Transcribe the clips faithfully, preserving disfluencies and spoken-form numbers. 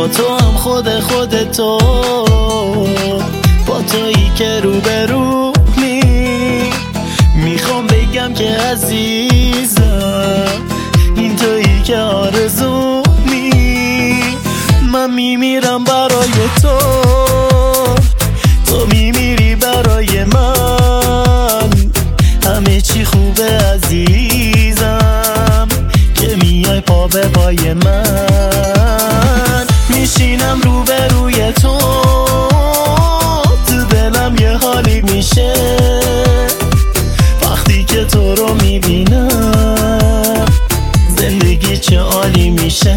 با تو هم خود خودتو، با تویی که رو به رو می میخوام بگم که عزیزم این تویی که آرزو می من میمیرم برای تو، تو میمیری برای من، همه چی خوبه عزیزم که میای پا به پای من. میشینم رو به روی تو، تو دلم یه حالی میشه وقتی که تو رو میبینم، زندگی چه عالی میشه.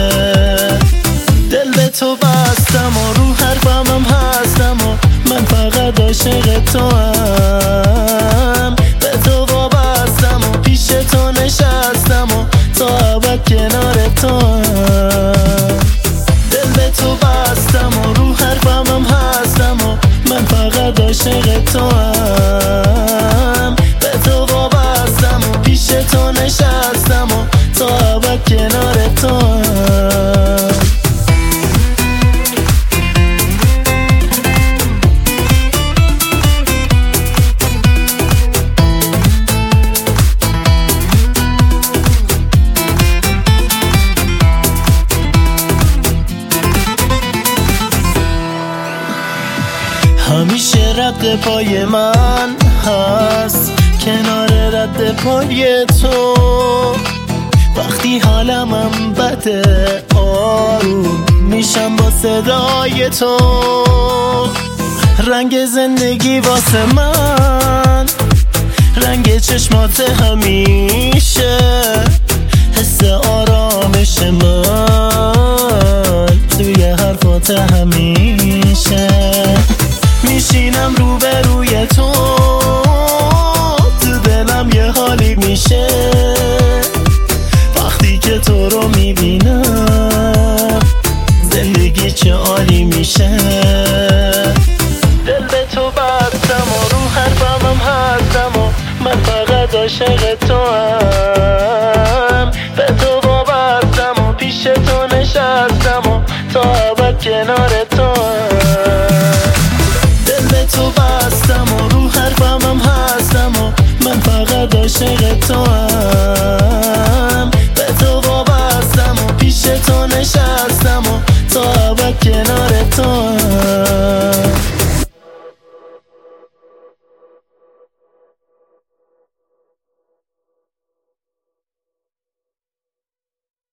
دل به تو بستم و رو حرفم هم هستم و من فقط عاشق تو هم، به تو وابستم و پیش تو نشستم و تا ابد کنار تو هم. دل به تو بستم و رو حرفم هم هستم و من فقط عاشق تو هم، به تو وابستم و پیش تو نشستم و تا ابد کنار تو هم. همیشه رد پای من هست کنار رد پای تو، وقتی حالم هم بده آروم میشم با صدای تو. رنگ زندگی واسه من رنگ چشمات همیشه، حس آرامش من توی حرفات همیشه. میشینم رو به روی تو، تو دلم یه حالی میشه وقتی که تو رو میبینم، زندگی چه عالی میشه. دل به تو بستم و رو حرفم هم هستم و من فقط عاشق تو هم، به تو وابستم و پیش تو نشستم و تا ابد کنار تو هم. تو بستم و رو حرفم هم هستم و من فقط عاشق تو هم.